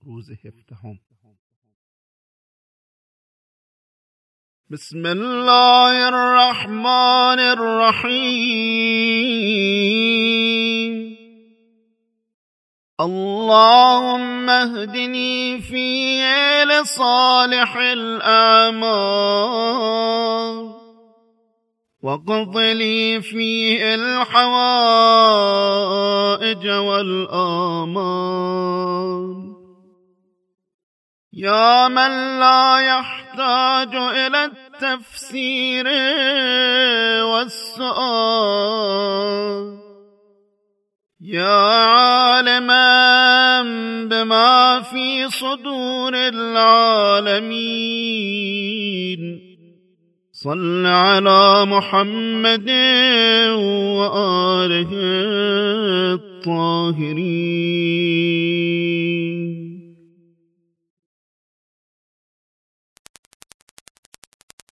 روز هفدهم. بسم الله الرحمن الرحيم. اللهم اهدني فيه لصالح الأعمال وقض لي فيه الحوائج والآمال، يا من لا يحتاج إلى التفسير والسؤال، يا عالما بما في صدور العالمين، صل على محمد وآله الطاهرين.